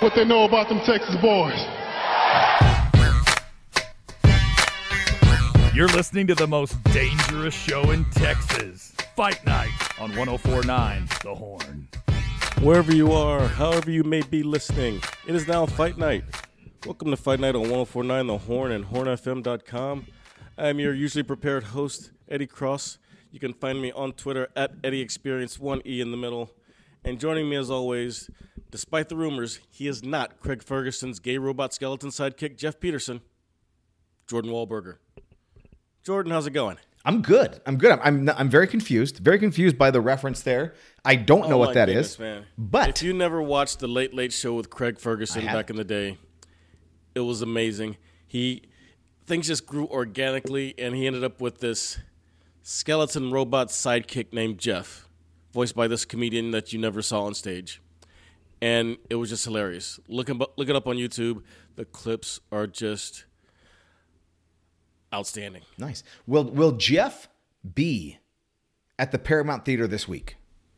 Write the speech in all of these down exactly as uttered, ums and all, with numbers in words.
what they know about them Texas boys. You're listening to the most dangerous show in Texas, Fight Night on one oh four point nine The Horn. Wherever you are, however you may be listening, it is now Fight Night. Welcome to Fight Night on one oh four point nine The Horn and horn f m dot com. I am your usually prepared host, Eddie Cross. You can find me on Twitter at Eddie Experience, one E in the middle. And joining me as always, despite the rumors, he is not Craig Ferguson's gay robot skeleton sidekick, Jeff Peterson, Jordan Wahlberger. Jordan, how's it going? I'm good. I'm good. I'm I'm, I'm very confused. Very confused by the reference there. I don't Oh know what my that goodness, is. Man. But if you never watched the Late Late Show with Craig Ferguson I back in the day, it was amazing. He things just grew organically, and he ended up with this skeleton robot sidekick named Jeff, voiced by this comedian that you never saw on stage, and it was just hilarious. Look him, look it up on YouTube. The clips are just outstanding. Nice. Will Will Jeff be at the Paramount Theater this week?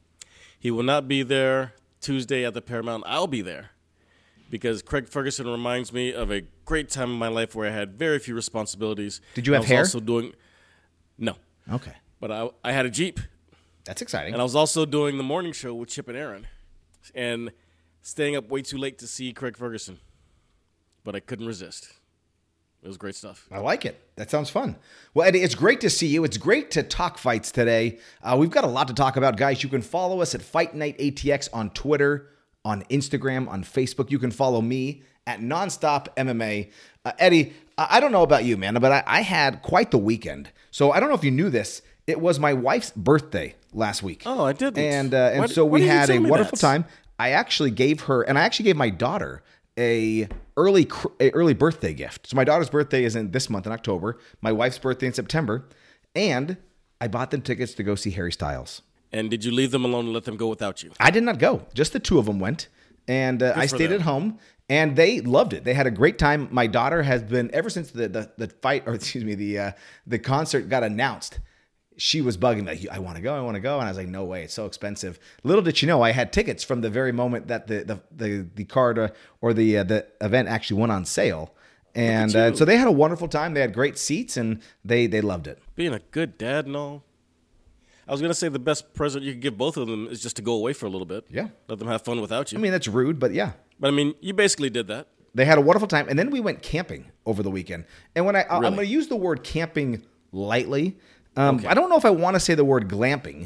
He will not be there Tuesday at the Paramount. I'll be there because Craig Ferguson reminds me of a great time in my life where I had very few responsibilities. Did you have I was hair? Also doing no. Okay. But I I had a Jeep. That's exciting. And I was also doing the morning show with Chip and Aaron and staying up way too late to see Craig Ferguson. But I couldn't resist. It was great stuff. I like it. That sounds fun. Well, Eddie, it's great to see you. It's great to talk fights today. Uh, we've got a lot to talk about, guys. You can follow us at Fight Night A T X on Twitter, on Instagram, on Facebook. You can follow me at Nonstop M M A. Uh, Eddie, I don't know about you, man, but I, I had quite the weekend. So I don't know if you knew this. It was my wife's birthday last week. Oh, I didn't. And uh, and Why- so why we didn't you had tell a me wonderful that? time. I actually gave her, and I actually gave my daughter a early cr- a early birthday gift. So my daughter's birthday is in this month in October. My wife's birthday in September, and I bought them tickets to go see Harry Styles. And did you leave them alone and let them go without you? I did not go. Just the two of them went, and uh, I for stayed them. at home. And they loved it. They had a great time. My daughter has been ever since the the, the fight, or excuse me, the uh, the concert got announced. She was bugging me, like, I want to go, I want to go. And I was like, no way, it's so expensive. Little did she know, I had tickets from the very moment that the the the, the card uh, or the uh, the event actually went on sale. And uh, so they had a wonderful time. They had great seats, and they they loved it. Being a good dad and all. I was going to say the best present you could give both of them is just to go away for a little bit. Yeah. Let them have fun without you. I mean, that's rude, but yeah. But, I mean, you basically did that. They had a wonderful time. And then we went camping over the weekend. And when I, I- I'm Really? going to use the word camping lightly. Um, Okay. I don't know if I want to say the word glamping,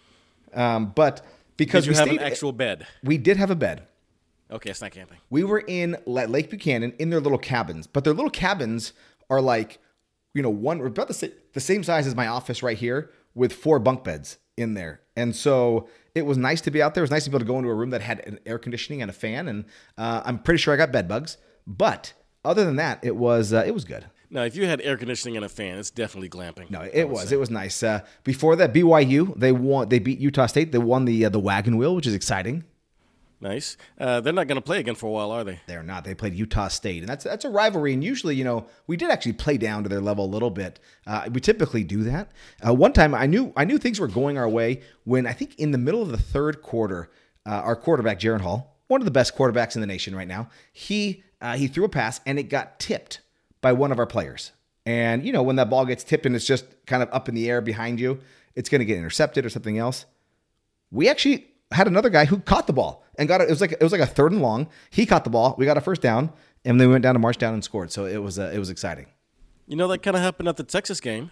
um, but because Did you we have stayed, an actual bed? we did have a bed. Okay, it's not camping. We were in La- Lake Buchanan in their little cabins, but their little cabins are like, you know, one or about the, sa- the same size as my office right here with four bunk beds in there. And so it was nice to be out there. It was nice to be able to go into a room that had an air conditioning and a fan. And uh, I'm pretty sure I got bed bugs, but other than that, it was uh, it was good. Now, if you had air conditioning and a fan, it's definitely glamping. No, I it would was say. it was nice. Uh, before that, B Y U they won. They beat Utah State. They won the uh, the wagon wheel, which is exciting. Nice. Uh, they're not going to play again for a while, are they? They're not. They played Utah State, and that's that's a rivalry. And usually, you know, we did actually play down to their level a little bit. Uh, we typically do that. Uh, one time, I knew I knew things were going our way when I think in the middle of the third quarter, uh, our quarterback Jaron Hall, one of the best quarterbacks in the nation right now, he uh, he threw a pass and it got tipped by one of our players. And you know, when that ball gets tipped and it's just kind of up in the air behind you, it's going to get intercepted or something else. We actually had another guy who caught the ball and got it. It was like it was like a third and long. He caught the ball. We got a first down, and then we went down to march down and scored. So it was uh, it was exciting. You know, that kind of happened at the Texas game.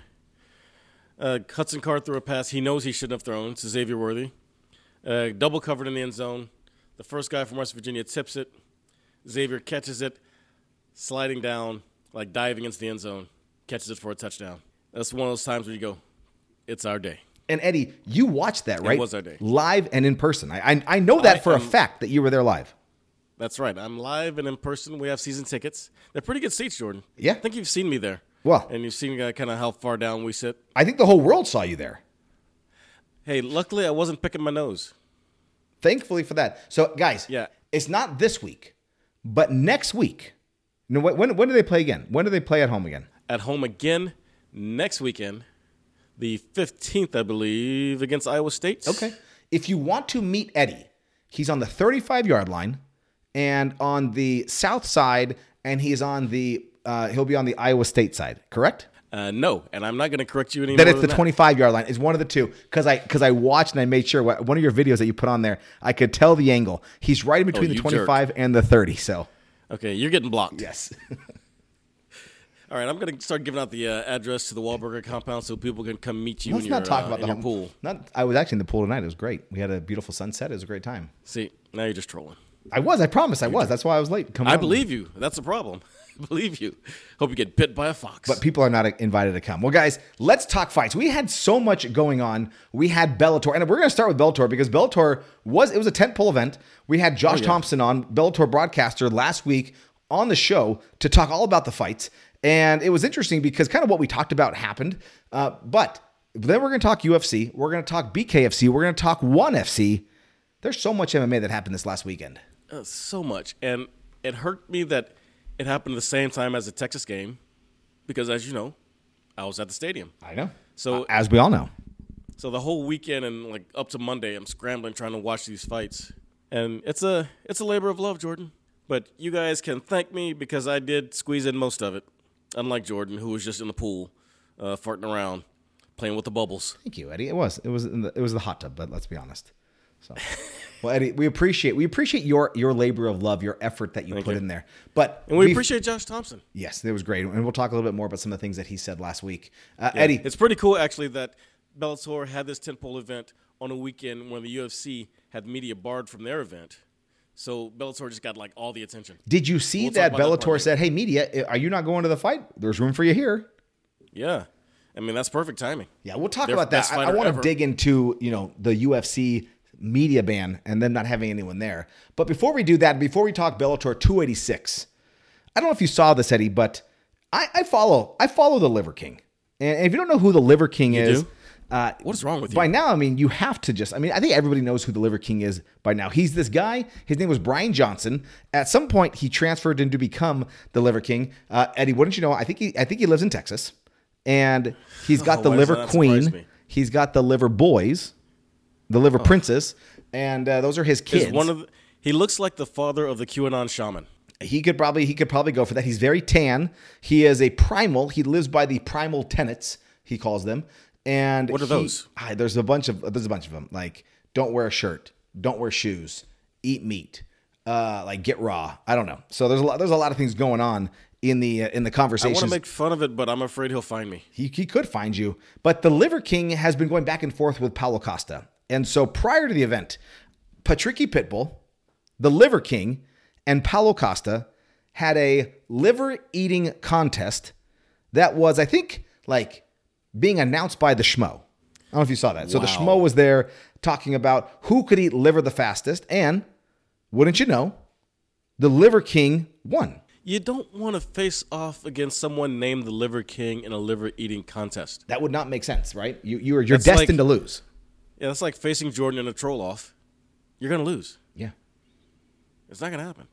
Uh, Hudson Card threw a pass he knows he shouldn't have thrown to Xavier Worthy. Uh, double covered in the end zone. The first guy from West Virginia tips it. Xavier catches it, sliding down, like diving into the end zone, catches it for a touchdown. That's one of those times where you go, it's our day. And Eddie, you watched that, right? was our day. Live and in person. I I, I know that I for a am- fact that you were there live. That's right. I'm live and in person. We have season tickets. They're pretty good seats, Jordan. Yeah. I think you've seen me there. Well- and you've seen uh, kind of how far down we sit. I think the whole world saw you there. Hey, luckily I wasn't picking my nose. Thankfully for that. So guys, Yeah. it's not this week, but next week. You know, when when do they play again? When do they play at home again? At home again next weekend, the fifteenth, I believe, against Iowa State. Okay. If you want to meet Eddie, he's on the thirty-five-yard line and on the south side, and he's on the uh, he'll be on the Iowa State side, correct? Uh, no, and I'm not going to correct you anymore. Then it's the than twenty-five yard line. It's one of the two because I because I watched and I made sure what, one of your videos that you put on there, I could tell the angle. He's right in between Oh, the you twenty-five jerk. and the thirty. So that. Okay, you're getting blocked. yes. All right, I'm going to start giving out the uh, address to the Wahlburger compound so people can come meet you Let's in your, not talk uh, about in the your home pool. Not, I was actually in the pool tonight. It was great. We had a beautiful sunset. It was a great time. See, now you're just trolling. I was. I promise. I was. That's why I was late. Coming I out. believe you. That's the problem. I believe you. Hope you get bit by a fox. But people are not invited to come. Well, guys, let's talk fights. We had so much going on. We had Bellator, and we're going to start with Bellator because Bellator was it was a tentpole event. We had Josh Oh, yeah. Thompson on, Bellator broadcaster, last week on the show to talk all about the fights, and it was interesting because kind of what we talked about happened. Uh, but then we're going to talk U F C. We're going to talk B K F C. We're going to talk ONE F C. There's so much M M A that happened this last weekend. Uh, so much. And it hurt me that it happened at the same time as the Texas game because, as you know, I was at the stadium. I know. So, Uh, as we all know. so the whole weekend and like up to Monday, I'm scrambling trying to watch these fights. And it's a it's a labor of love, Jordan. But you guys can thank me because I did squeeze in most of it, unlike Jordan, who was just in the pool, uh, farting around, playing with the bubbles. Thank you, Eddie. It was it was in the, it was the hot tub, but let's be honest. So, well, Eddie, we appreciate we appreciate your your labor of love, your effort that you Thank put you. in there. But And we we've- appreciate Josh Thompson. yes, it was great, and we'll talk a little bit more about some of the things that he said last week. Uh, Yeah, Eddie, it's pretty cool actually that Bellator had this tentpole event on a weekend when the U F C had media barred from their event. So Bellator just got like all the attention. did you see We'll talk that about that Bellator part said, "Hey, media, are you not going to the fight? There's room for you here." Yeah. I mean, that's perfect timing. Yeah, we'll talk Their about that. best I, I fighter want to ever. dig into, you know, the U F C media ban and them not having anyone there. But before we do that, before we talk Bellator two eighty-six, I don't know if you saw this, Eddie, but I, I follow I follow the Liver King. And if you don't know who the Liver King is, do? uh, What is wrong with you? by now, I mean, you have to just, I mean, I think everybody knows who the Liver King is by now. He's this guy. His name was Brian Johnson. At some point, he transferred in to become the Liver King. Uh, Eddie, wouldn't you know? I think he, I think he lives in Texas, and he's got Oh, the why does Liver that surprise Queen. me? He's got the Liver Boys, the Liver Princess, and uh, those are his kids. Is one of the, he looks like the father of the QAnon shaman. He could probably he could probably go for that. He's very tan. He is a primal. He lives by the primal tenets, he calls them. And What are he- those? ah, there's a bunch of there's a bunch of them. Like don't wear a shirt, don't wear shoes, eat meat, uh, like get raw. I don't know. So there's a lot there's a lot of things going on in the uh, in the I conversation. want to make fun of it, but I'm afraid he'll find me. He, he could find you. But the Liver King has been going back and forth with Paulo Costa. And so prior to the event, Patricky Pitbull, the Liver King, and Paulo Costa had a liver eating contest that was, I think, like being announced by the Schmo. I don't know if you saw that. So the Wow. Schmo was there talking about who could eat liver the fastest. And wouldn't you know, the Liver King won. You don't want to face off against someone named the Liver King in a liver eating contest. That would not make sense, right? You, you are, you're That's like- destined to lose. Yeah, that's like facing Jordan in a troll off. You're going to lose. Yeah. It's not going to happen.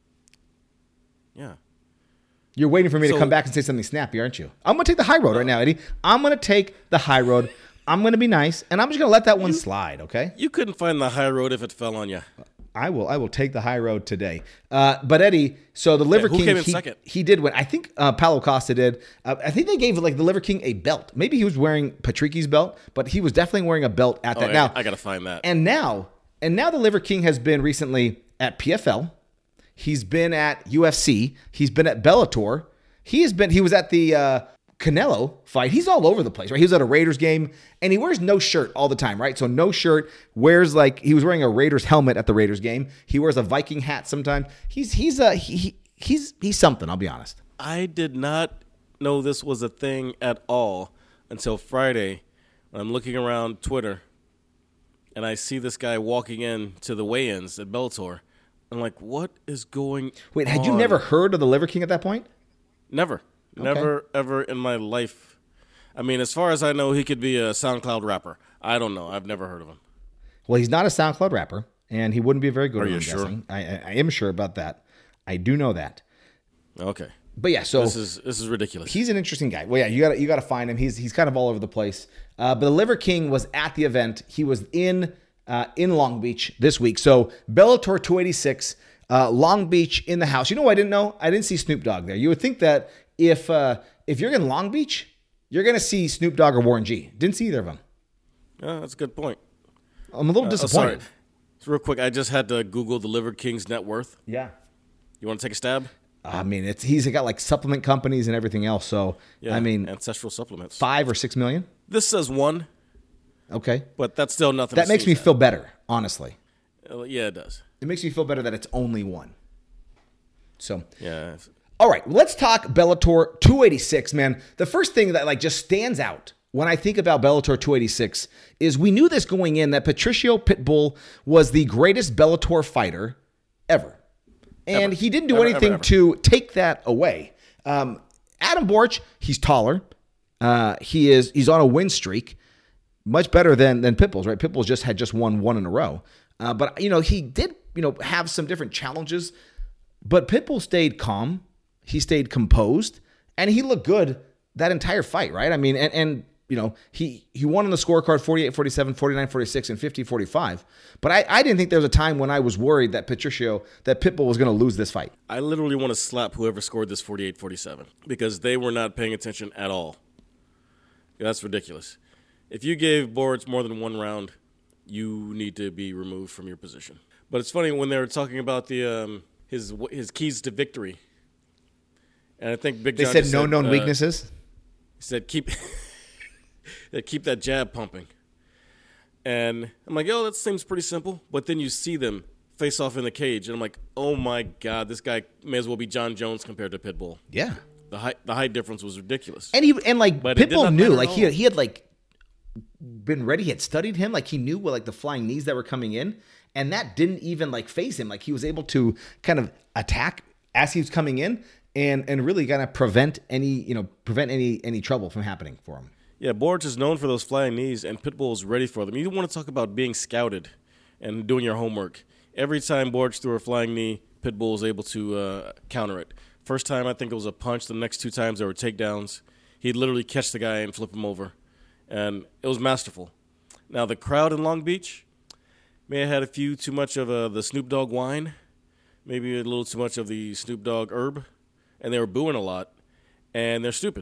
Yeah. You're waiting for me to So- come back and say something snappy, aren't you? I'm going to take the high road right now, Eddie. I'm going to take the high road. I'm going to be nice, and I'm just going to let that one slide, okay? You couldn't find the high road if it fell on you. I will I will take the high road today. Uh, but, Eddie, so the Liver who King, came in he, second? he did win. I think uh, Paulo Costa did. Uh, I think they gave like the Liver King a belt. Maybe he was wearing Patricky's belt, but he was definitely wearing a belt at Oh, that. I, Now, I got to find that. And now, and now the Liver King has been recently at P F L. He's been at U F C. He's been at Bellator. He has been. He was at the uh, Canelo fight. He's all over the place, right? He was at a Raiders game, and he wears no shirt all the time, right? So no shirt. Wears like he was wearing a Raiders helmet at the Raiders game. He wears a Viking hat sometimes. He's he's a he, he he's he's something. I'll be honest. I did not know this was a thing at all until Friday when I'm looking around Twitter and I see this guy walking in to the weigh-ins at Bellator. I'm like, what is going Wait, had you on? never heard of the Liver King at that point? Never. Never, ever in my life. I mean, as far as I know, he could be a SoundCloud rapper. I don't know. I've never heard of him. Well, he's not a SoundCloud rapper, and he wouldn't be a very good Are one, you I'm sure? guessing. I, I, I am sure about that. I do know that. Okay. But yeah, so This is this is ridiculous. he's an interesting guy. Well, yeah, you got you got to find him. He's he's kind of all over the place. Uh, but the Liver King was at the event. He was in uh, in Long Beach this week. So Bellator two eighty-six. Uh, Long Beach in the house. You know what I didn't know? I didn't see Snoop Dogg there. You would think that if uh, if you're in Long Beach, you're going to see Snoop Dogg or Warren G. Didn't see either of them. Oh, that's a good point. I'm a little Uh, oh, disappointed. sorry. So real quick, I just had to Google the Liver King's net worth. Yeah. You want to take a stab? I mean, it's he's got like supplement companies and everything else. So, Yeah, I mean, ancestral supplements. five or six million. This says one, Okay. but that's still nothing. That to makes me sneeze feel better, honestly. at. Uh, yeah, it does. It makes me feel better that it's only one. So, Yeah. all right, let's talk Bellator two eighty-six, man. The first thing that like just stands out when I think about Bellator two eighty-six is we knew this going in that Patricio Pitbull was the greatest Bellator fighter ever. And Ever. he didn't do Ever, anything ever, ever. to take that away. Um, Adam Borch, he's taller. Uh, he is he's on a win streak, much better than than Pitbull's, right? Pitbull's just had just won one in a row. Uh, but you know, he did, you know, have some different challenges. But Pitbull stayed calm, he stayed composed, and he looked good that entire fight, right? I mean, and, and you know, he, he won on the scorecard forty-eight forty-seven, forty-nine forty-six, and fifty forty-five. But I, I didn't think there was a time when I was worried that Patricio, that Pitbull was going to lose this fight. I literally want to slap whoever scored this forty-eight forty-seven because they were not paying attention at all. That's ridiculous. If you gave Borch more than one round, you need to be removed from your position. But it's funny when they were talking about the um, his his keys to victory, and I think Big They John said just no known uh, weaknesses. He said keep that keep that jab pumping, and I'm like, yo, that seems pretty simple. But then you see them face off in the cage, and I'm like, oh my god, this guy may as well be John Jones compared to Pitbull. Yeah. The height, the height difference was ridiculous. And he and like But it did Pitbull not knew, matter like at he all. he had like been ready, he had studied him, like he knew what like the flying knees that were coming in, and that didn't even like phase him. Like he was able to kind of attack as he was coming in, and and really kind of prevent any you know prevent any any trouble from happening for him. Yeah, Borch is known for those flying knees, and Pitbull is ready for them. You want to talk about being scouted and doing your homework. Every time Borch threw a flying knee, Pitbull was able to uh, counter it. First time, I think it was a punch. The next two times, there were takedowns. He'd literally catch the guy and flip him over. And it was masterful. Now, the crowd in Long Beach may have had a few too much of uh, the Snoop Dogg wine, maybe a little too much of the Snoop Dogg herb, and they were booing a lot, and they're stupid.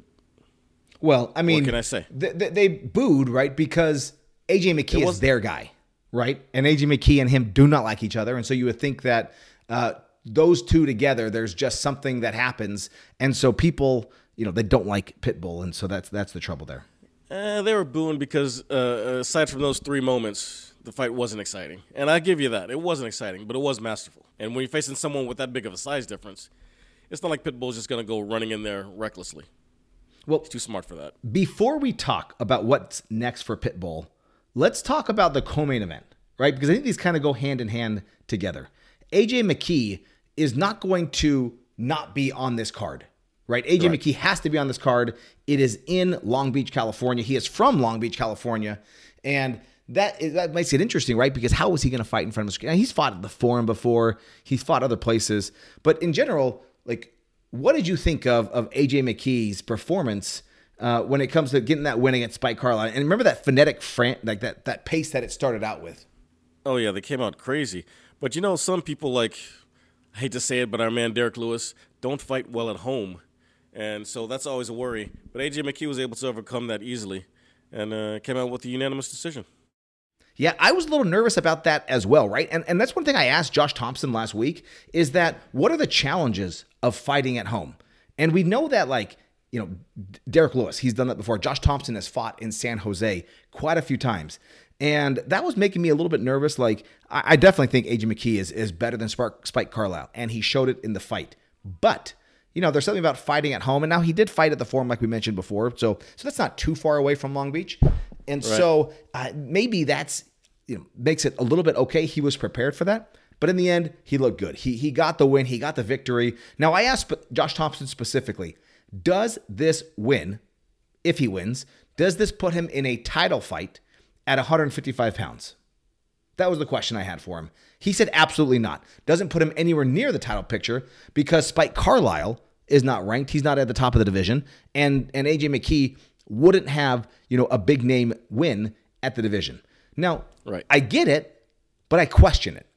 Well, I mean, can I say? They, they, they booed, right? Because A J McKee is was- their guy, right? And A J McKee and him do not like each other. And so you would think that uh, those two together, there's just something that happens. And so people, you know, they don't like Pitbull. And so that's that's the trouble there. Uh, they were booing because, uh, aside from those three moments, the fight wasn't exciting. And I give you that. It wasn't exciting, but it was masterful. And when you're facing someone with that big of a size difference, it's not like Pitbull's just going to go running in there recklessly. Well, He's too smart for that. before we talk about what's next for Pitbull, let's talk about the co-main event, right? Because I think these kind of go hand in hand together. A J McKee is not going to not be on this card, right? A J Right. McKee has to be on this card. It is in Long Beach, California. He is from Long Beach, California. And that is, that makes it interesting, right? Because how is he going to fight in front of the screen? Now, he's fought at the Forum before. He's fought other places. But in general, like, what did you think of, of A J McKee's performance uh, when it comes to getting that win against Spike Carlisle? And remember that phonetic, fran- like that that pace that it started out with? Oh, yeah, they came out crazy. But, you know, some people, like, I hate to say it, but our man Derek Lewis don't fight well at home. And so that's always a worry. But A J McKee was able to overcome that easily and uh, came out with a unanimous decision. Yeah, I was a little nervous about that as well, right? And and that's one thing I asked Josh Thompson last week is that what are the challenges of fighting at home? And we know that, like, you know, Derek Lewis, he's done that before. Josh Thompson has fought in San Jose quite a few times. And that was making me a little bit nervous. Like, I, I definitely think A J McKee is, is better than Spark, Spike Carlisle, and he showed it in the fight. But, you know, there's something about fighting at home. And now he did fight at the Forum like we mentioned before. So, so that's not too far away from Long Beach. And Right. so uh, maybe that's, you know, makes it a little bit okay. He was prepared for that. But in the end, he looked good. He he got the win. He got the victory. Now, I asked Josh Thompson specifically, does this win, if he wins, does this put him in a title fight at one hundred fifty-five pounds? That was the question I had for him. He said absolutely not. Doesn't put him anywhere near the title picture because Spike Carlisle is not ranked. He's not at the top of the division. And, and A J McKee wouldn't have, you know, a big name win at the division. Now, Right. I get it, but I question it.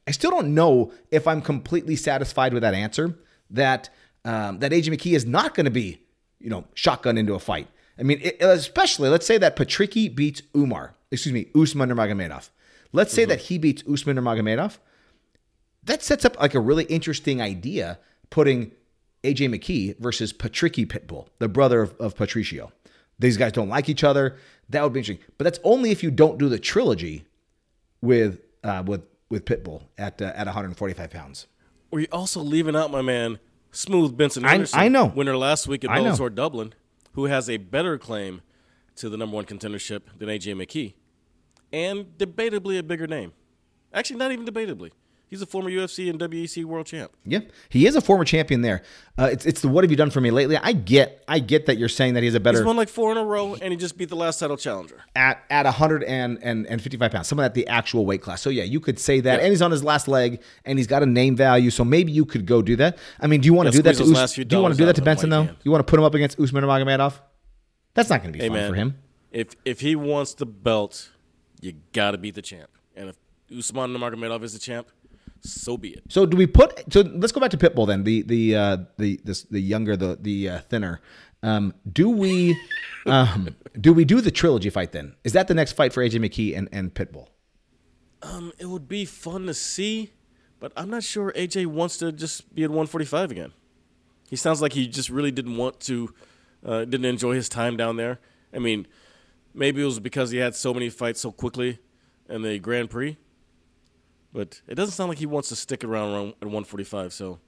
I still don't know if I'm completely satisfied with that answer. That um, that A J McKee is not going to be, you know, shotgun into a fight. I mean, it, especially let's say that Patricky beats Umar, excuse me, Usman Nurmagomedov. Let's say mm-hmm. that he beats Usman Nurmagomedov. That sets up like a really interesting idea, putting A J McKee versus Patricky Pitbull, the brother of, of Patricio. These guys don't like each other. That would be interesting. But that's only if you don't do the trilogy with uh, with with Pitbull at uh, at one forty-five pounds. Were you also leaving out my man, Smooth Benson I, Henderson, I know. winner last week at I know. Bellator Dublin, who has a better claim to the number one contendership than A J McKee, and debatably a bigger name. Actually, not even debatably. He's a former U F C and W E C world champ. Yeah, he is a former champion there. Uh, it's it's the what have you done for me lately? I get I get that you're saying that he's a better. He's won like four in a row, and he just beat the last title challenger at at one fifty-five pounds, someone at the actual weight class. So yeah, you could say that, yeah. And he's on his last leg, and he's got a name value. So maybe you could go do that. I mean, do you want to yeah, do that to Us- Do you want to do that to Benson though? Hand. You want to put him up against Usman Nurmagomedov? That's not going to be hey, fun man, for him. If if he wants the belt, you got to beat the champ. And if Usman Nurmagomedov is the champ, so be it. So do we put? So let's go back to Pitbull then. The the uh, the this, the younger, the the uh, thinner. Um, do we um, do we do the trilogy fight then? Is that the next fight for A J McKee and, and Pitbull? Um, it would be fun to see, but I'm not sure A J wants to just be at one forty-five again. He sounds like he just really didn't want to, uh, didn't enjoy his time down there. I mean, maybe it was because he had so many fights so quickly in the Grand Prix. But it doesn't sound like he wants to stick around, around at one forty-five. So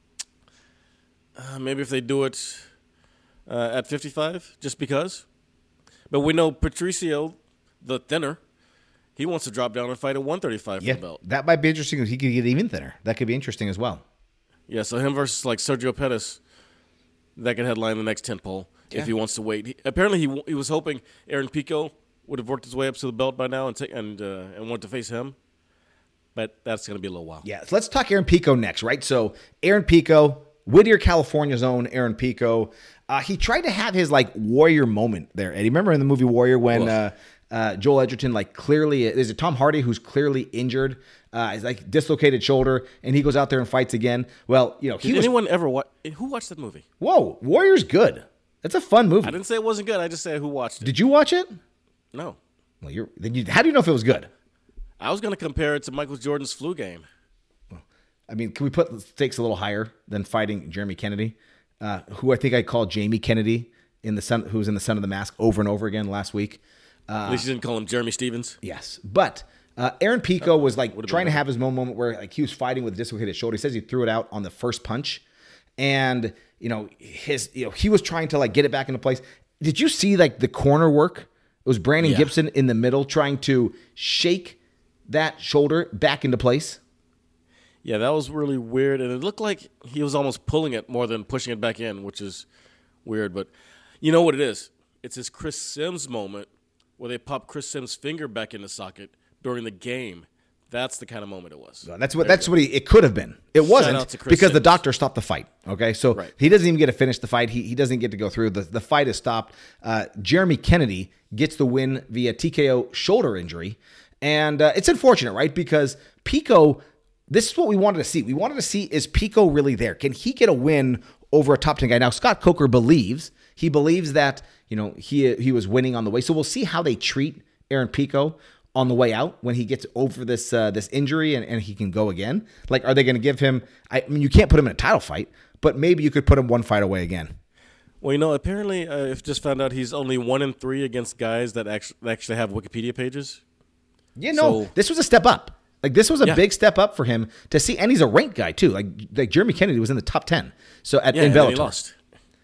uh, maybe if they do it uh, at fifty-five, just because. But we know Patricio, the thinner, he wants to drop down and fight at one thirty-five Yeah, for the belt. that might be interesting. He could get even thinner. That could be interesting as well. Yeah, so him versus like Sergio Pettis, that could headline the next tent pole Yeah. if he wants to wait. He, apparently, he he was hoping Aaron Pico would have worked his way up to the belt by now and take, and uh, and want to face him. But that's going to be a little while. Yeah, so let's talk Aaron Pico next, right? So Aaron Pico, Whittier, California's own Aaron Pico. Uh, he tried to have his like warrior moment there. And you remember in the movie Warrior when uh, uh, Joel Edgerton like clearly there's a Tom Hardy who's clearly injured, uh, he's like dislocated shoulder, and he goes out there and fights again. Well, you know, he Did was. anyone ever watch? Who watched that movie? Whoa, Warrior's good. That's a fun movie. I didn't say it wasn't good. I just said who watched it. Did you watch it? No. Well, you're. Then you. How do you know if it was good? I was going to compare it to Michael Jordan's flu game. I mean, can we put the stakes a little higher than fighting Jeremy Kennedy, uh, who I think I called Jamie Kennedy in the Son, who was in the Son of the Mask over and over again last week. Uh, At least you didn't call him Jeremy Stevens. Yes, but uh, Aaron Pico was like Would've trying to been have his moment where like he was fighting with a dislocated shoulder. He says he threw it out on the first punch, and you know his you know he was trying to like get it back into place. Did you see like the corner work? It was Brandon Yeah. Gibson in the middle trying to shake that shoulder back into place. Yeah, that was really weird, and it looked like he was almost pulling it more than pushing it back in, which is weird. But you know what it is? It's his Chris Sims moment where they pop Chris Sims' finger back in the socket during the game. That's the kind of moment it was. No, that's what There that's you what he it could have been. It out wasn't to Chris because the Sims. doctor stopped the fight. Okay, so Right. he doesn't even get to finish the fight. He he doesn't get to go through. The the fight is stopped. Uh, Jeremy Kennedy gets the win via T K O shoulder injury, and uh, it's unfortunate, right? Because Pico, this is what we wanted to see. We wanted to see is Pico really there? Can he get a win over a top ten guy? Now Scott Coker believes he believes that you know he he was winning on the way. So we'll see how they treat Aaron Pico on the way out when he gets over this uh, this injury and, and he can go again. Like, are they going to give him? I mean, you can't put him in a title fight, but maybe you could put him one fight away again. Well, you know, apparently, uh, I've just found out he's only one in three against guys that actually actually have Wikipedia pages. Yeah, no, So- this was a step up. Like, this was a Yeah. big step up for him to see, and he's a ranked guy too. Like, like Jeremy Kennedy was in the top ten. So at Yeah, in and then he Bellator. lost.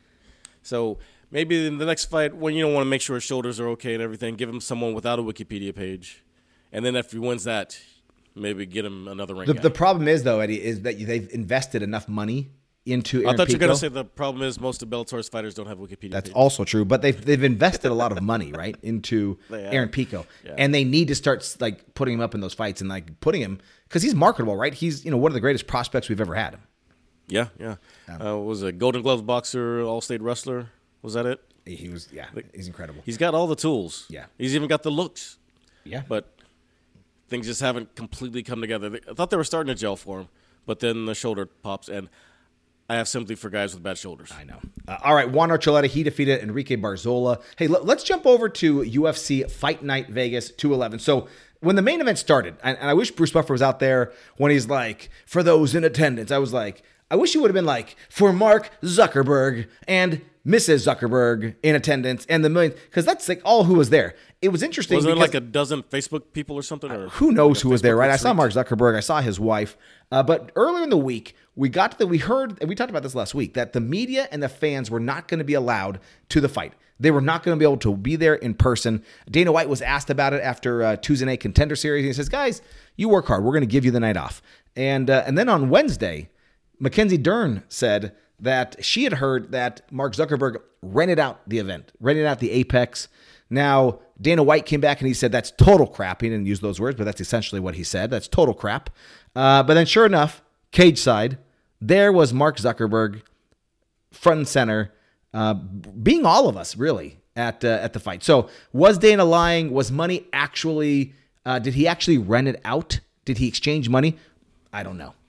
So maybe in the next fight, when you don't want to make sure his shoulders are okay and everything, give him someone without a Wikipedia page, and then if he wins that, maybe get him another rank The, guy. the problem is though, Eddie, is that they've invested enough money into Aaron I thought you were Pico. going to say the problem is most of Bellator's fighters don't have Wikipedia That's pages. also true, but they've they've invested a lot of money, right, into They have. Aaron Pico, Yeah. and they need to start like putting him up in those fights and like putting him because he's marketable, right? He's you know one of the greatest prospects we've ever had. Yeah, yeah. Uh, what was a Golden Glove boxer, All-State wrestler? Was that it? He was, yeah, he's incredible. He's got all the tools. Yeah. He's even got the looks. Yeah, But things just haven't completely come together. I thought they were starting to gel for him, but then the shoulder pops, and I have sympathy for guys with bad shoulders. I know. Uh, all right, Juan Archuleta, he defeated Enrique Barzola. Hey, l- let's jump over to U F C Fight Night Vegas two eleven. So when the main event started, and, and I wish Bruce Buffer was out there when he's like, for those in attendance, I was like, I wish he would have been like, for Mark Zuckerberg and Missus Zuckerberg in attendance and the million, because that's like all who was there. It was interesting. Was there because, like a dozen Facebook people or something? Or who knows like who was there, right? I retreat? saw Mark Zuckerberg. I saw his wife. Uh, but earlier in the week, we got to the, we heard, and we talked about this last week, that the media and the fans were not going to be allowed to the fight. They were not going to be able to be there in person. Dana White was asked about it after uh, Tuesday Night Contender Series. He says, guys, you work hard. We're going to give you the night off. And, uh, and then on Wednesday, Mackenzie Dern said that she had heard that Mark Zuckerberg rented out the event, rented out the Apex. Now, Dana White came back and he said that's total crap. He didn't use those words, but that's essentially what he said. That's total crap. Uh, but then sure enough, cage side, there was Mark Zuckerberg, front and center, uh, being all of us, really, at uh, at the fight. So was Dana lying? Was money actually, uh, did he actually rent it out? Did he exchange money? I don't know.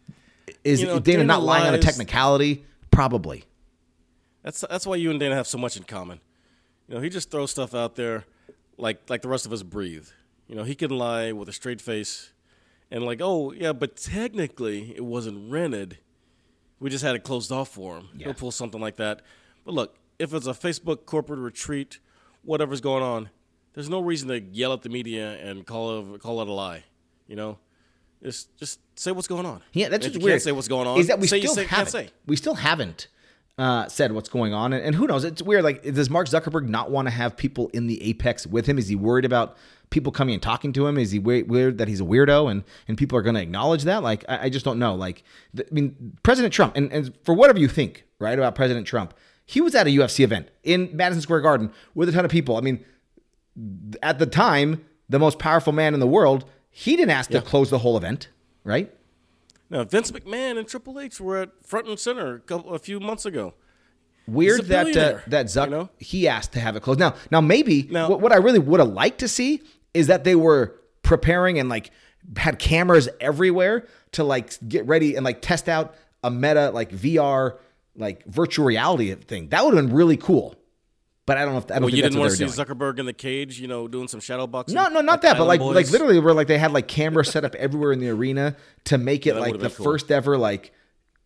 Is You know, Dana, Dana not lying on a lies- technicality? Probably. That's that's why you and Dana have so much in common. You know, he just throws stuff out there like like the rest of us breathe. You know, he can lie with a straight face and like, oh, yeah, but technically it wasn't rented. We just had it closed off for him. Yeah. He'll pull something like that. But look, if it's a Facebook corporate retreat, whatever's going on, there's no reason to yell at the media and call it, call it a lie. You know? Just just say what's going on. Yeah, that's if what's you weird. can't say what's going on. Is that we say you still say, haven't. can't say. We still haven't uh, said what's going on, and, and who knows? It's weird. Like, does Mark Zuckerberg not want to have people in the Apex with him? Is he worried about people coming and talking to him? Is he we- weird that he's a weirdo, and and people are going to acknowledge that? Like, I, I just don't know. Like, th- I mean, President Trump, and, and for whatever you think, right, about President Trump, he was at a U F C event in Madison Square Garden with a ton of people. I mean, at the time, the most powerful man in the world, he didn't ask Yeah. to close the whole event, right? Now, Vince McMahon and Triple H were at front and center a, couple, a few months ago. Weird He's a that uh, billionaire, that Zuck you know? he asked to have it closed. Now, now maybe Now- what, what I really would have liked to see is that they were preparing and like had cameras everywhere to like get ready and like test out a meta like V R like virtual reality thing. That would have been really cool. But I don't know if I don't Well, think you that's didn't what want they're to doing. see Zuckerberg in the cage, you know, doing some shadow boxing? No, no, not that, but Island like Boys? like literally where like they had like cameras set up everywhere in the arena to make it that like would've the been cool. first ever like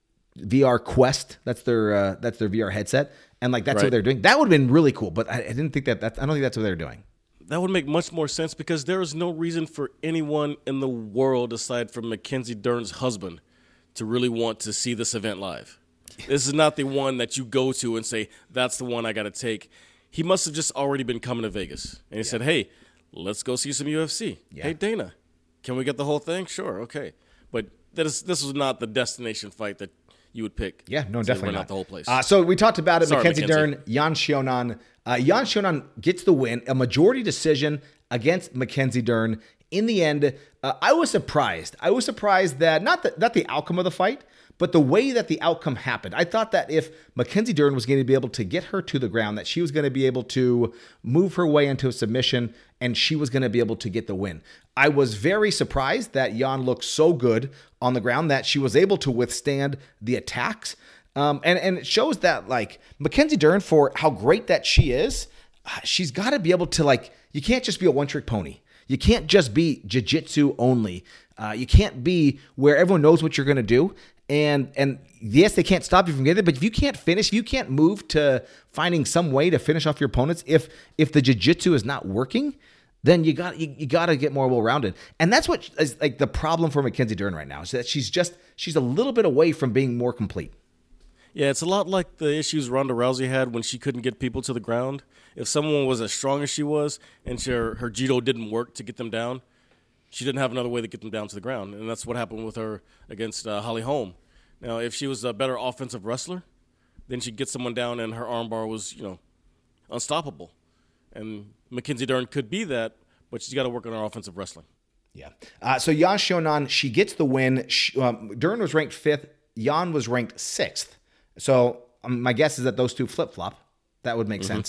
V R Quest. That's their uh, that's their V R headset, and like that's what Right. they're doing. That would have been really cool, but I, I didn't think that. That's, I don't think that's what they're doing. That would make much more sense because there is no reason for anyone in the world aside from Mackenzie Dern's husband to really want to see this event live. This is not the one that you go to and say, that's the one I got to take. He must have just already been coming to Vegas. And he said, hey, let's go see some U F C. Yeah. Hey, Dana, can we get the whole thing? Sure, okay. But that is, this was not the destination fight that you would pick. Yeah, no, to definitely rent not. out the whole place. Uh, so we talked about it. Sorry, Mackenzie Mackenzie. Dern, Yan Xiaonan. Uh, Yan Xiaonan gets the win, a majority decision against Mackenzie Dern. In the end, uh, I was surprised. I was surprised that not the, not the outcome of the fight, but the way that the outcome happened. I thought that if Mackenzie Dern was going to be able to get her to the ground, that she was going to be able to move her way into a submission and she was going to be able to get the win. I was very surprised that Yan looked so good on the ground that she was able to withstand the attacks. Um, and, and it shows that, like, Mackenzie Dern, for how great that she is, uh, she's got to be able to, like, you can't just be a one-trick pony. You can't just be jiu-jitsu only. Uh, you can't be where everyone knows what you're going to do. And and yes, they can't stop you from getting it, but if you can't finish, if you can't move to finding some way to finish off your opponents, if if the jiu-jitsu is not working, then you got you, you got to get more well-rounded. And that's what is like the problem for Mackenzie Dern right now, is that she's just she's a little bit away from being more complete. Yeah, it's a lot like the issues Ronda Rousey had when she couldn't get people to the ground. If someone was as strong as she was and she, her, her judo didn't work to get them down, she didn't have another way to get them down to the ground. And that's what happened with her against uh, Holly Holm. Now, if she was a better offensive wrestler, then she'd get someone down and her armbar was, you know, unstoppable. And Mackenzie Dern could be that, but she's got to work on her offensive wrestling. Yeah. Uh, so Yan Xiaonan, she gets the win. She, um, Dern was ranked fifth. Yan was ranked sixth. So um, my guess is that those two flip-flop. That would make sense.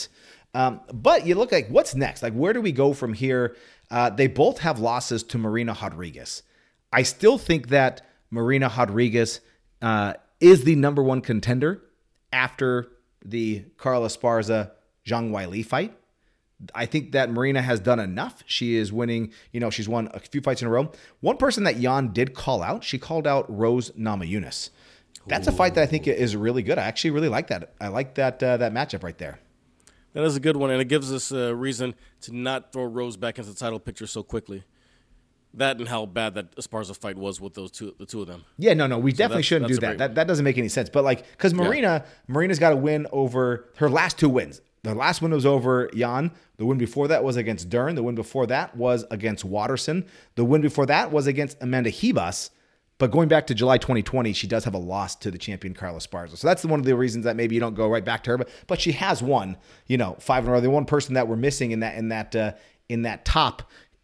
Um, but you look like what's next? Like, where do we go from here? Uh, they both have losses to Marina Rodriguez. I still think that Marina Rodriguez uh, is the number one contender after the Carla Esparza Zhang Weili fight. I think that Marina has done enough. She is winning, you know, she's won a few fights in a row. One person that Jan did call out, she called out Rose Namajunas. That's a fight that I think is really good. I actually really like that. I like that uh, that matchup right there. That is a good one, and it gives us a reason to not throw Rose back into the title picture so quickly. That and how bad that Esparza fight was with those two, the two of them. Yeah, no, no, we So definitely that's- shouldn't do that's a that. great That one. that doesn't make any sense. But like, because Marina, Marina's got to win over her last two wins. The last win was over Jan. The win before that was against Dern. The win before that was against Watterson. The win before that was against Amanda Ribas. But going back to July twenty twenty, she does have a loss to the champion Carla Esparza. So that's one of the reasons that maybe you don't go right back to her. But but she has won, you know, five in a row. The one person that we're missing in that in that uh, in that top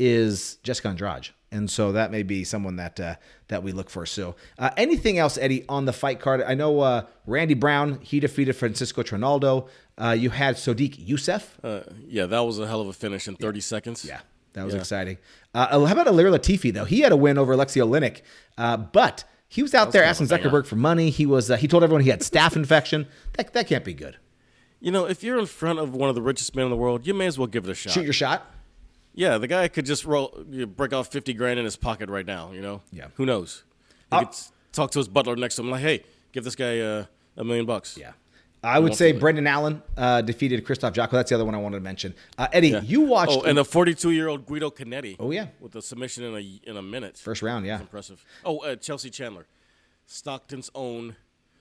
is Jessica Andrade. And so that may be someone that uh, that we look for. So uh, anything else, Eddie, on the fight card? I know uh, Randy Brown, he defeated Francisco Trinaldo. Uh, you had Sodiq Youssef. Uh, yeah, that was a hell of a finish in thirty seconds. Yeah, that was Yeah. exciting. Uh, how about Alir Latifi, though? He had a win over Alexei Oleinik, uh, but he was out there kind asking of a banger. Zuckerberg for money. He was uh, he told everyone he had staph infection. That that can't be good. You know, if you're in front of one of the richest men in the world, you may as well give it a shot. Shoot your shot. Yeah, the guy could just roll, you break off fifty grand in his pocket right now. You know. Yeah. Who knows? He Uh, could s- talk to his butler next to him like, "Hey, give this guy uh, a million bucks." Yeah. I would won't say do it. Brendan Allen uh, defeated Christoph Jocko. That's the other one I wanted to mention. Uh, Eddie, Yeah. you watched Oh, and a forty-two-year-old Guido Canetti. Oh, yeah. with a submission in a in a minute. first round, yeah. Impressive. Oh, uh, Chelsea Chandler, Stockton's own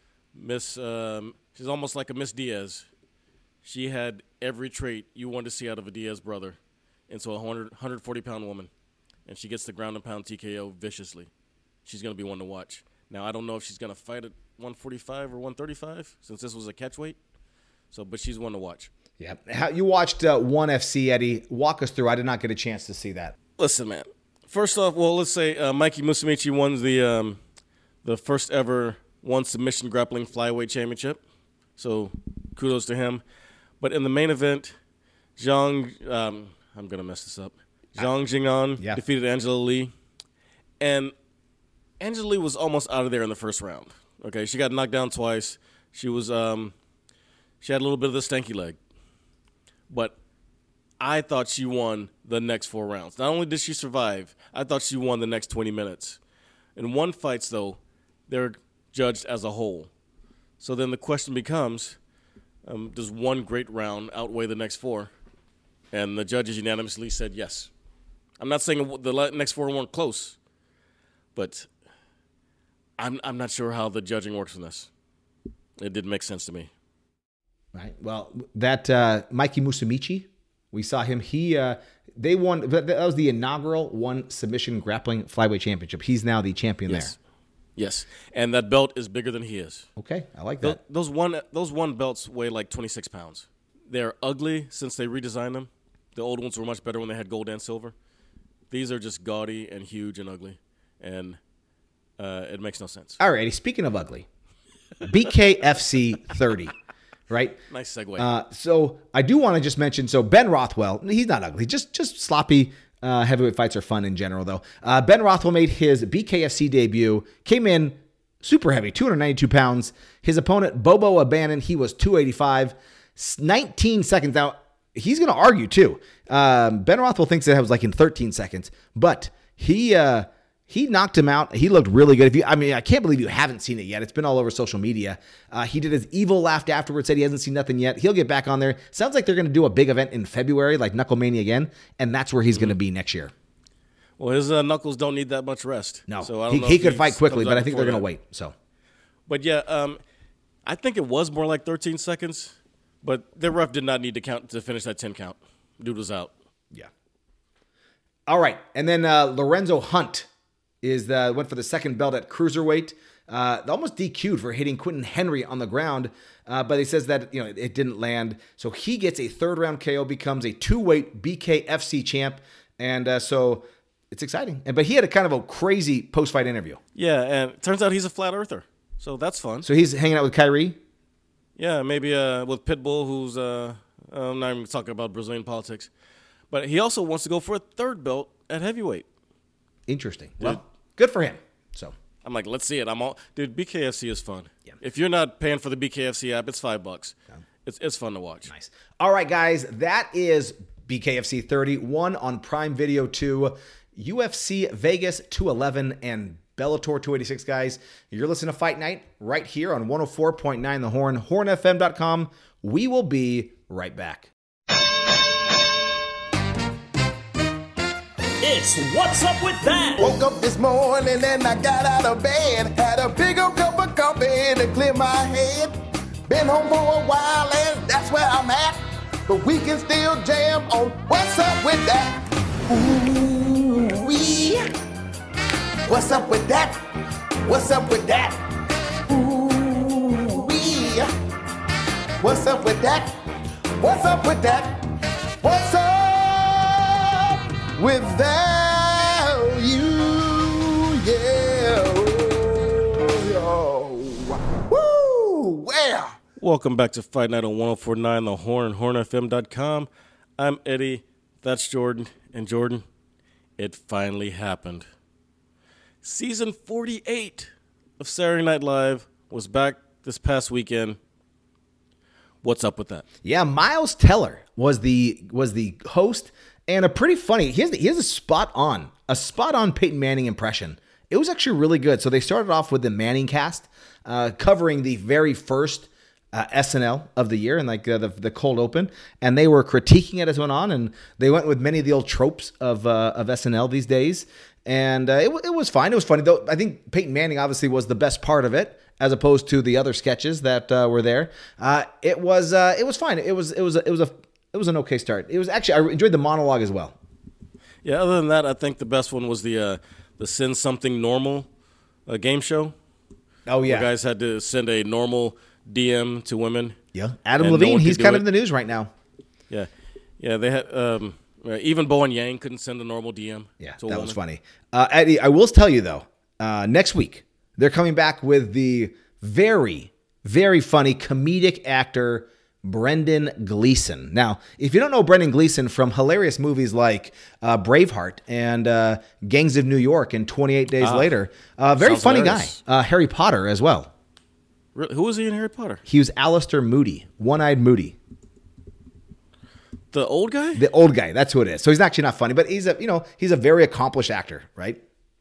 Miss. Um, she's almost like a Miss Diaz. She had every trait you want to see out of a Diaz brother into a one hundred forty pound woman, and she gets the ground and pound T K O viciously. She's going to be one to watch. Now I don't know if she's going to fight at one forty-five or one thirty-five since this was a catch weight. So, but she's one to watch. Yeah. How, you watched uh, one F C, Eddie. Walk us through. I did not get a chance to see that. Listen, man. First off, well, let's say uh, Mikey Musumeci won the um, the first ever one submission grappling flyweight championship. So kudos to him. But in the main event, Zhang, um, I'm gonna mess this up. Zhang Jing'an Yeah. defeated Angela Lee, and Angela Lee was almost out of there in the first round. Okay, she got knocked down twice. She was um, she had a little bit of the stanky leg, but I thought she won the next four rounds. Not only did she survive, I thought she won the next twenty minutes. In one fights, though, they're judged as a whole. So then the question becomes, um, does one great round outweigh the next four? And the judges unanimously said yes. I'm not saying the le- next four weren't close, but I'm I'm not sure how the judging works in this. It didn't make sense to me. Right. Well, that uh, Mikey Musumeci, we saw him. He uh, they won. That that was the inaugural one submission grappling flyweight championship. He's now the champion Yes. Yes. And that belt is bigger than he is. there. Okay, I like Those, that. those one those one belts weigh like twenty-six pounds. They're ugly since they redesigned them. The old ones were much better when they had gold and silver. These are just gaudy and huge and ugly, and uh, it makes no sense. All righty. Speaking of ugly, B K F C thirty, right? Nice segue. Uh, so I do want to just mention. So Ben Rothwell, he's not ugly. Just just sloppy. Uh, heavyweight fights are fun in general, though. Uh, Ben Rothwell made his B K F C debut. Came in super heavy, two hundred ninety-two pounds. His opponent Bobo Abanon, he was two eighty-five. nineteen seconds. Now he's going to argue too. Um, Ben Rothwell thinks it was like in thirteen seconds, but he uh, he knocked him out. He looked really good. If you, I mean, I can't believe you haven't seen it yet. It's been all over social media. Uh, he did his evil laugh afterwards. Said he hasn't seen nothing yet. He'll get back on there. Sounds like they're going to do a big event in February, like Knucklemania again, and that's where he's going to be next year. well, his uh, knuckles don't need that much rest. No, so I don't he, know he if could fight quickly, comes but out I think they're before going to that. wait. So But yeah, um, I think it was more like thirteen seconds. But the ref did not need to count to finish that ten count. Dude was out. yeah. All right, and then uh, Lorenzo Hunt is the went for the second belt at cruiserweight. Uh, almost D Q'd for hitting Quentin Henry on the ground, uh, but he says that you know it didn't land. So he gets a third round K O, becomes a two weight B K F C champ, and uh, so it's exciting. And but he had a kind of a crazy post fight interview. Yeah, and it turns out he's a flat earther. So that's fun. So he's hanging out with Kyrie. Yeah, maybe uh, with Pitbull, who's uh, I'm not even talking about Brazilian politics. But he also wants to go for a third belt at heavyweight. Interesting. Well, good for him. So I'm like, let's see it. I'm all, dude. B K F C is fun. Yeah. If you're not paying for the B K F C app, it's five bucks. Yeah. It's it's fun to watch. Nice. All right, guys, that is B K F C thirty-one on Prime Video two, U F C Vegas two eleven, and Bellator two eighty-six, guys. You're listening to Fight Night right here on one oh four point nine The Horn, horn f m dot com. We will be right back. It's What's Up With That? Woke up this morning and I got out of bed. Had a big old cup of coffee to clear my head. Been home for a while and that's where I'm at. But we can still jam on What's Up With That. Ooh, wee. What's up with that? What's up with that? Ooh, wee. What's up with that? What's up with that? What's up without you? Yeah. Oh, woo. Well. Welcome back to Fight Night on one oh four point nine The Horn, horn f m dot com. I'm Eddie. That's Jordan. And Jordan, it finally happened. Season forty-eight of Saturday Night Live was back this past weekend. What's up with that? Yeah, Miles Teller was the was the host, and a pretty funny. He has he has a spot on a spot on Peyton Manning impression. It was actually really good. So they started off with the Manning cast, uh, covering the very first uh, S N L of the year and like uh, the the cold open, and they were critiquing it as it went on, and they went with many of the old tropes of uh, of S N L these days. And uh, it, it was fine. It was funny, though. I think Peyton Manning obviously was the best part of it, as opposed to the other sketches that uh, were there. Uh, it was uh, it was fine. It was it was a, it was a it was an okay start. It was actually I enjoyed the monologue as well. Yeah. Other than that, I think the best one was the uh, the Send Something Normal uh, game show. Oh yeah, where guys had to send a normal D M to women. Yeah, Adam no Levine. He's kind it. of in the news right now. Yeah, yeah. They had. Um, Uh, even Bowen Yang couldn't send a normal D M. Yeah, to a that woman. was funny. Uh, Eddie, I will tell you, though, uh, next week, they're coming back with the very, very funny comedic actor, Brendan Gleeson. Now, if you don't know Brendan Gleeson from hilarious movies like uh, Braveheart and uh, Gangs of New York and twenty-eight Days Ah, Later, uh, very funny hilarious. guy. Uh, Harry Potter as well. Really? Who was he in Harry Potter? He was Alistair Moody, One-Eyed Moody. The old guy? The old guy, that's who it is. So he's actually not funny, but he's a you know he's a very accomplished actor, right?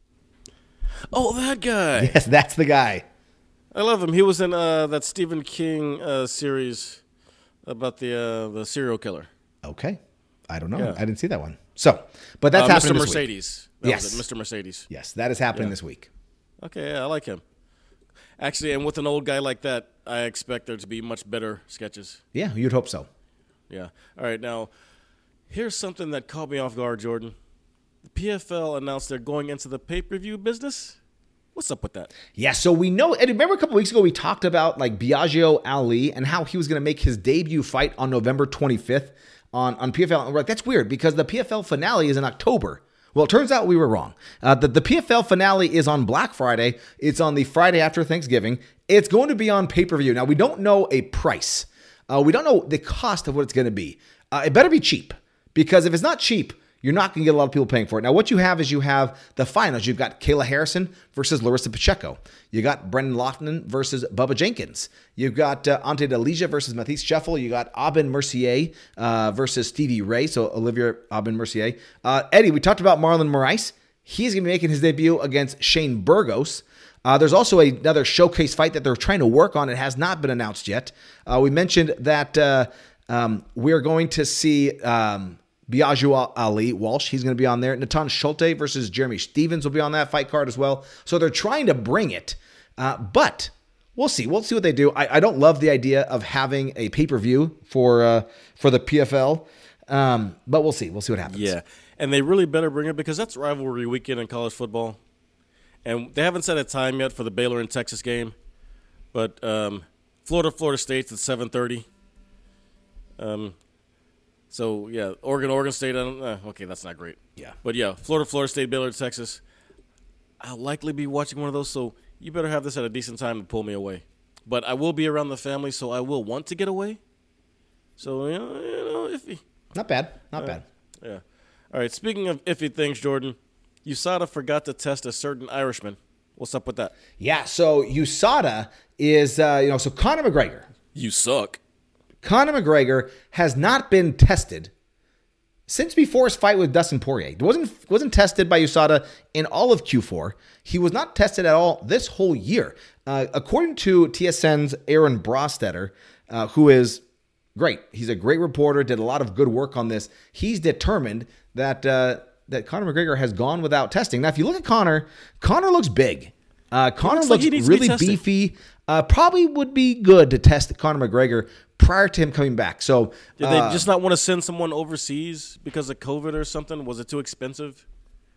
Oh, that guy. Yes, that's the guy. I love him. He was in uh, that Stephen King uh, series about the uh, the serial killer. Okay, I don't know. Yeah. I didn't see that one. So, but that's uh, happening Mister this Mercedes. week. That Yes, was it, Mister Mercedes. Yes, that is happening Yeah. this week. Okay, yeah, I like him. Actually, and with an old guy like that, I expect there to be much better sketches. Yeah, you'd hope so. Yeah. All right, now, here's something that caught me off guard, Jordan. The P F L announced they're going into the pay-per-view business. What's up with that? Yeah, so we know, and remember a couple weeks ago we talked about like Biagio Ali and how he was going to make his debut fight on November twenty-fifth on, on P F L. And we're like, that's weird because the P F L finale is in October. Well, it turns out we were wrong. Uh, the, the P F L finale is on Black Friday. It's on the Friday after Thanksgiving. It's going to be on pay-per-view. Now, we don't know a price. Uh, we don't know the cost of what it's going to be. Uh, it better be cheap because if it's not cheap, you're not going to get a lot of people paying for it. Now, what you have is you have the finals. You've got Kayla Harrison versus Larissa Pacheco. You got Brendan Loughnane versus Bubba Jenkins. You've got uh, Ante Delija versus Mathis Scheffel. You got Aubin Mercier uh, versus Stevie Ray. So Olivier Aubin Mercier. Uh, Eddie, we talked about Marlon Moraes. He's going to be making his debut against Shane Burgos. Uh, there's also another showcase fight that they're trying to work on. It has not been announced yet. Uh, we mentioned that uh, um, we're going to see um, Biagio Ali Walsh. He's going to be on there. Natan Schulte versus Jeremy Stevens will be on that fight card as well. So they're trying to bring it, uh, but we'll see. We'll see what they do. I, I don't love the idea of having a pay-per-view for uh, for the P F L, um, but we'll see. We'll see what happens. Yeah, and they really better bring it because that's rivalry weekend in college football. And they haven't set a time yet for the Baylor and Texas game. But um, Florida, Florida State's at seven thirty. Um, so, yeah, Oregon, Oregon State. I don't, uh, okay, that's not great. Yeah. But, yeah, Florida, Florida State, Baylor, Texas. I'll likely be watching one of those, so you better have this at a decent time to pull me away. But I will be around the family, so I will want to get away. So, you know, you know, iffy. Not bad. Not Uh, bad. Yeah. All right. Speaking of iffy things, Jordan, U S A D A forgot to test a certain Irishman. What's up with that? Yeah. So U S A D A is, uh, you know, so Conor McGregor. You suck. Conor McGregor has not been tested since before his fight with Dustin Poirier. He wasn't wasn't tested by U S A D A in all of Q four. He was not tested at all this whole year. Uh, according to T S N's Aaron Brostetter, uh, who is great. He's a great reporter, did a lot of good work on this. He's determined that uh, that Conor McGregor has gone without testing. Now, if you look at Conor, Conor looks big. Uh, Conor looks looks, like he needs to be really tested. beefy. Uh, probably would be good to test Conor McGregor prior to him coming back. So Did they uh, just not want to send someone overseas because of COVID or something? Was it too expensive?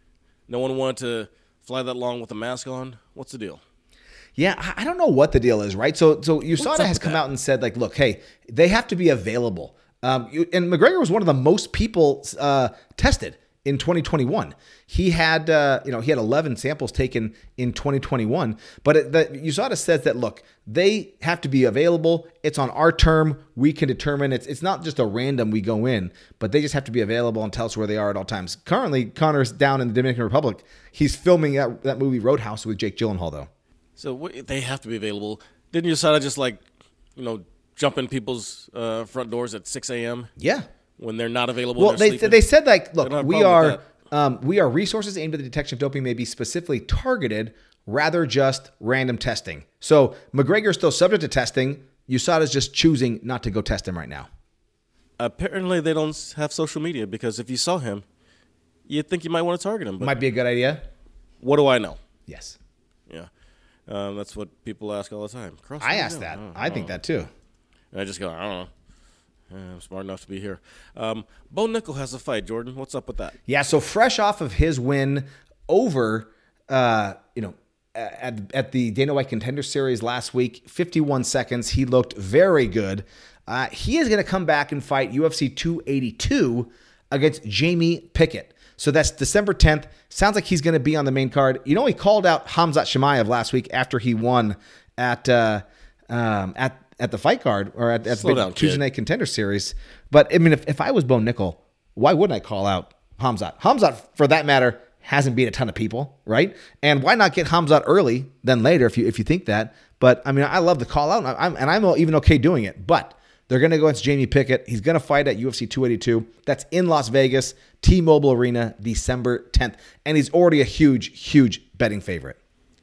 No one wanted to fly that long with a mask on? What's the deal? Yeah, I I don't know what the deal is, right? So, so U S A D A up has with come that? out and said, like, look, hey, they have to be available. Um, you, and McGregor was one of the most people uh, tested in twenty twenty-one. He had, uh, you know, he had eleven samples taken in twenty twenty-one. But it, the U S A D A says that, look, they have to be available. It's on our term. We can determine. It's it's not just a random we go in, but they just have to be available and tell us where they are at all times. Currently, Conor's down in the Dominican Republic. He's filming that, that movie Roadhouse with Jake Gyllenhaal, though. So wh- they have to be available. Didn't U S A D A just, like, you know, jump in people's uh, front doors at six a.m. Yeah. when they're not available? Well, and they're they sleeping? they said, like, I don't have look, a we problem with are um, we are resources aimed at the detection of doping may be specifically targeted rather just random testing. So McGregor is still subject to testing. U S A D A is just choosing not to go test him right now. Apparently they don't have social media because if you saw him, you'd think you might want to target him. But Might be a good idea. what do I know? Yes, Yeah. Um, that's what people ask all the time. Cross I me asked down. that. Oh, I think oh. that too. And I just go, I don't know. Uh, I'm smart enough to be here. Um, Bo Nickel has a fight, Jordan. What's up with that? Yeah. So fresh off of his win over, uh, you know, at at the Dana White Contender Series last week, fifty-one seconds. He looked very good. Uh, he is going to come back and fight U F C two eighty-two against Jamie Pickett. So that's December tenth. Sounds like he's going to be on the main card. You know, he called out Hamzat Chimaev last week after he won at uh, um, at at the fight card or at, at Slow the down, Tuesday kid. Night Contender Series. But I mean, if, if I was Bo Nickel, why wouldn't I call out Hamzat? Hamzat, for that matter, hasn't beat a ton of people, right? And why not get Hamzat early than later if you if you think that? But I mean, I love the call out, and I'm and I'm even okay doing it. But they're going to go against Jamie Pickett. He's going to fight at U F C two eighty-two. That's in Las Vegas, T-Mobile Arena, December tenth. And he's already a huge, huge betting favorite.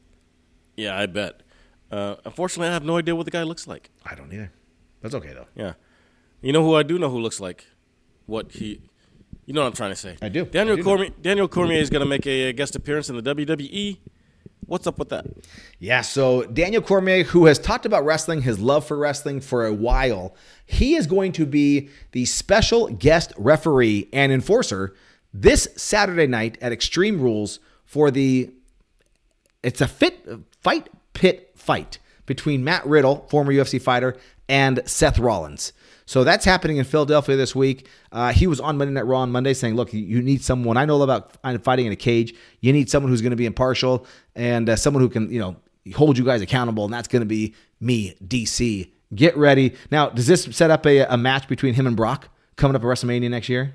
Yeah, I bet. Uh, unfortunately, I have no idea what the guy looks like. I don't either. That's okay, though. Yeah. You know who I do know who looks like? What he... You know what I'm trying to say. I do. Daniel I do know. Cormier, Daniel Cormier is going to make a guest appearance in the W W E. What's up with that? Yeah, so Daniel Cormier, who has talked about wrestling, his love for wrestling for a while, he is going to be the special guest referee and enforcer this Saturday night at Extreme Rules for the, it's a fit fight pit fight between Matt Riddle, former U F C fighter, and Seth Rollins. So that's happening in Philadelphia this week. Uh, he was on Monday Night Raw on Monday saying, look, you need someone. I know about fighting in a cage. You need someone who's going to be impartial and uh, someone who can, you know, hold you guys accountable. And that's going to be me, D C. Get ready. Now, does this set up a, a match between him and Brock coming up at WrestleMania next year?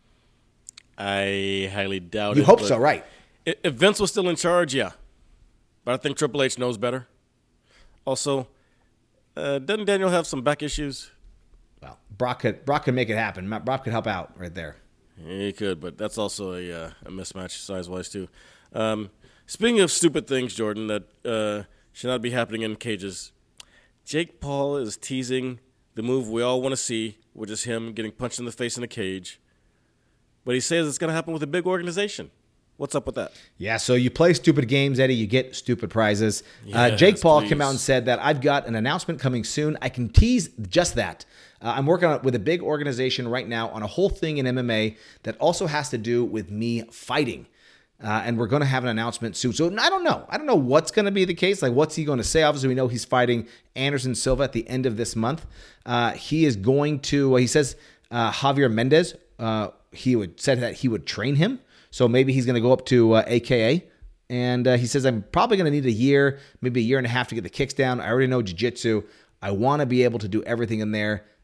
I highly doubt it. You hope but so, right? i- If Vince was still in charge, yeah. But I think Triple H knows better. Also, uh, doesn't Daniel have some back issues? Well, Brock could Brock could make it happen. Ma- Brock could help out right there. He could, but that's also a uh, a mismatch size-wise, too. Um, speaking of stupid things, Jordan, that uh, should not be happening in cages, Jake Paul is teasing the move we all want to see, which is him getting punched in the face in a cage. But he says it's going to happen with a big organization. What's up with that? Yeah, so you play stupid games, Eddie, you get stupid prizes. uh, Yes, Jake Paul please. came out and said that I've got an announcement coming soon. I can tease just that. Uh, I'm working on, with a big organization right now on a whole thing in M M A that also has to do with me fighting. Uh, and we're going to have an announcement soon. So I don't know. I don't know what's going to be the case. Like, what's he going to say? Obviously, we know he's fighting Anderson Silva at the end of this month. Uh, he is going to, he says uh, Javier Mendez, uh, he would said that he would train him. So maybe he's going to go up to uh, A K A. And uh, he says, I'm probably going to need a year, maybe a year and a half to get the kicks down. I already know jiu-jitsu. I want to be able to do everything in there.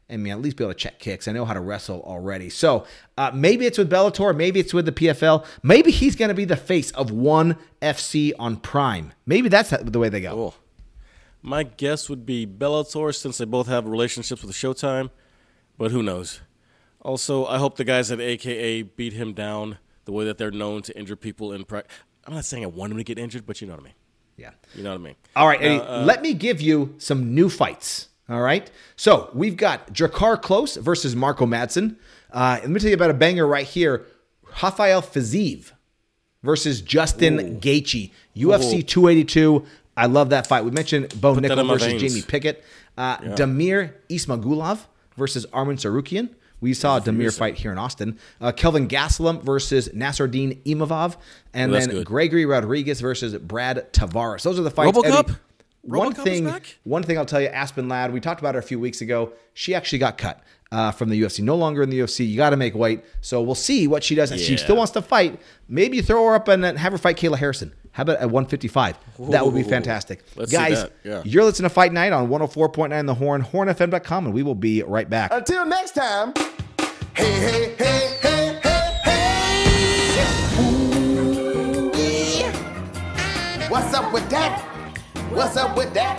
and me at least be able to check kicks. I know how to wrestle already. So uh, maybe it's with Bellator. Maybe it's with the P F L. Maybe he's going to be the face of ONE F C on Prime. Maybe that's the way they go. Cool. My guess would be Bellator, since they both have relationships with Showtime, but who knows? Also, I hope the guys at A K A beat him down the way that they're known to injure people in practice. I'm not saying I want him to get injured, but you know what I mean. Yeah. You know what I mean. All right, Eddie, uh, uh, let me give you some new fights. All right. So we've got Drakkar Klose versus Marco Madsen. Uh, let me tell you about a banger right here. Rafael Fiziev versus Justin Ooh. Gaethje. U F C Ooh. two eighty-two. I love that fight. We mentioned Bo Put Nickel versus veins. Jamie Pickett. Uh, yeah. Damir Ismagulov versus Arman Sarukian. We saw a Damir fight here in Austin. Uh, Kelvin Gastelum versus Nasruddin Imavov. And oh, then good. Gregory Rodriguez versus Brad Tavares. Those are the fights. RoboCop? Eddie, one RoboCop thing, is back? one thing I'll tell you, Aspen Ladd, we talked about her a few weeks ago. She actually got cut uh, from the U F C. No longer in the U F C. You got to make weight. So we'll see what she does. Yeah. She still wants to fight. Maybe you throw her up and then have her fight Kayla Harrison. How about at one fifty-five? Ooh, that would be fantastic. Let's Guys, see that. Yeah. You're listening to Fight Night on one oh four point nine The Horn, horn f m dot com, and we will be right back. Until next time, hey, hey, hey, hey, hey, hey. Ooh, yeah. What's up with that? What's up with that?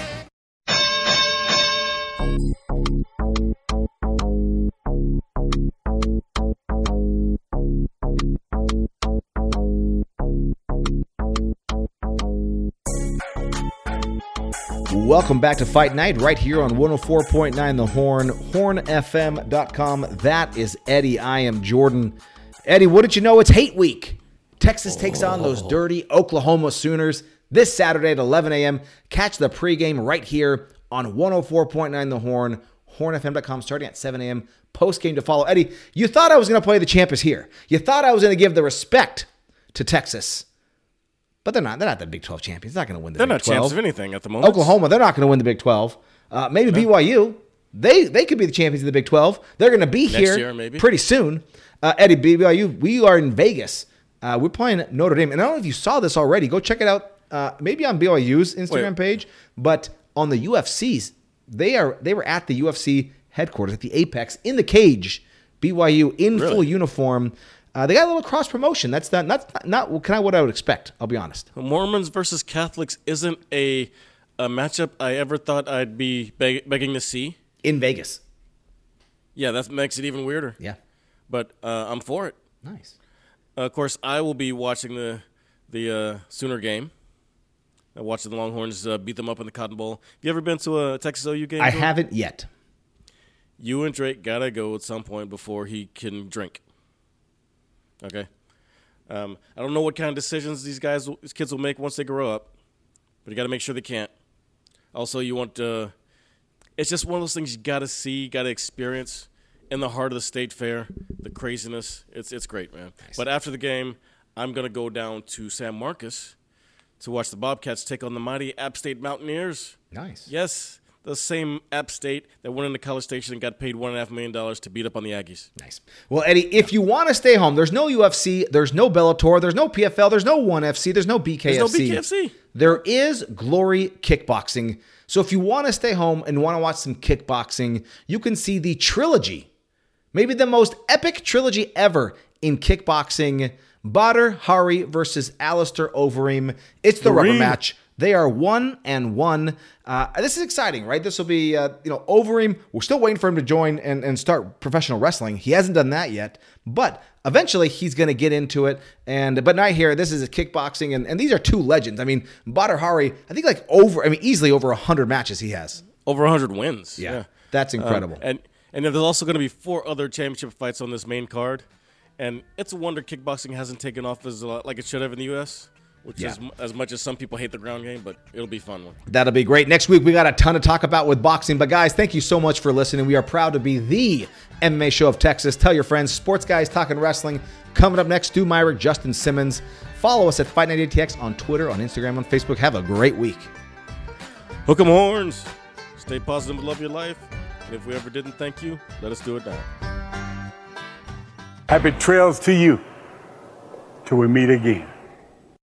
Welcome back to Fight Night right here on one oh four point nine The Horn, horn f m dot com. That is Eddie. I am Jordan. Eddie, what did you know? It's hate week. Texas takes on those dirty Oklahoma Sooners this Saturday at eleven a.m. Catch the pregame right here on one oh four point nine The Horn, horn f m dot com, starting at seven a.m. Postgame to follow. Eddie, you thought I was going to play the champ is here. You thought I was going to give the respect to Texas. But they're not. They're not the Big twelve champions. They're not going to win the they're Big not twelve. champs of anything at the moment. Oklahoma, they're not going to win the Big twelve. Uh, maybe yeah. B Y U. They they could be the champions of the Big twelve. They're going to be Next here year, maybe. pretty soon. Uh, Eddie, B Y U, we are in Vegas. Uh, we're playing Notre Dame. And I don't know if you saw this already. Go check it out. Uh, maybe on B Y U's Instagram Wait. page. But on the U F C's, they are they were at the U F C headquarters at the Apex in the cage. B Y U in really? full uniform. Uh, they got a little cross promotion. That's not not not kind of what I would expect. I'll be honest. Mormons versus Catholics isn't a a matchup I ever thought I'd be beg- begging to see in Vegas. Yeah, that makes it even weirder. Yeah, but uh, I'm for it. Nice. Uh, of course, I will be watching the the uh, Sooner game. I watched the Longhorns uh, beat them up in the Cotton Bowl. Have you ever been to a Texas O U game? I Joe? haven't yet. You and Drake gotta go at some point before he can drink. Okay, um, I don't know what kind of decisions these guys, these kids will make once they grow up, but you got to make sure they can't. Also, you want to. Uh, it's just one of those things you got to see, got to experience in the heart of the state fair. The craziness, it's it's great, man. Nice. But after the game, I'm gonna go down to San Marcos to watch the Bobcats take on the mighty App State Mountaineers. Nice. Yes. The same App State that went into College Station and got paid one and a half million dollars to beat up on the Aggies. Nice. Well, Eddie, if you want to stay home, there's no U F C, there's no Bellator, there's no P F L, there's no ONE F C, there's no B K F C. There's no B K F C. There is Glory Kickboxing. So if you want to stay home and want to watch some kickboxing, you can see the trilogy, maybe the most epic trilogy ever in kickboxing. Badr Hari versus Alistair Overeem. It's the rubber match. They are one and one. Uh, this is exciting, right? This will be, uh, you know, Overeem. We're still waiting for him to join and, and start professional wrestling. He hasn't done that yet, but eventually he's going to get into it. And but not here. This is a kickboxing, and, and these are two legends. I mean, Badr Hari, I think like over, I mean, easily over a hundred matches he has. Over a hundred wins. Yeah, yeah. That's incredible. Um, and and there's also going to be four other championship fights on this main card, and it's a wonder kickboxing hasn't taken off as uh, like it should have in the U S Which yeah. is as much as some people hate the ground game, but it'll be a fun one. That'll be great. Next week, we got a ton to talk about with boxing. But, guys, thank you so much for listening. We are proud to be the M M A show of Texas. Tell your friends. Sports Guys Talking Wrestling. Coming up next, Stu Myrick, Justin Simmons. Follow us at Fight Night A T X on Twitter, on Instagram, on Facebook. Have a great week. Hook 'em horns. Stay positive and love your life. And if we ever didn't thank you, let us do it now. Happy trails to you till we meet again.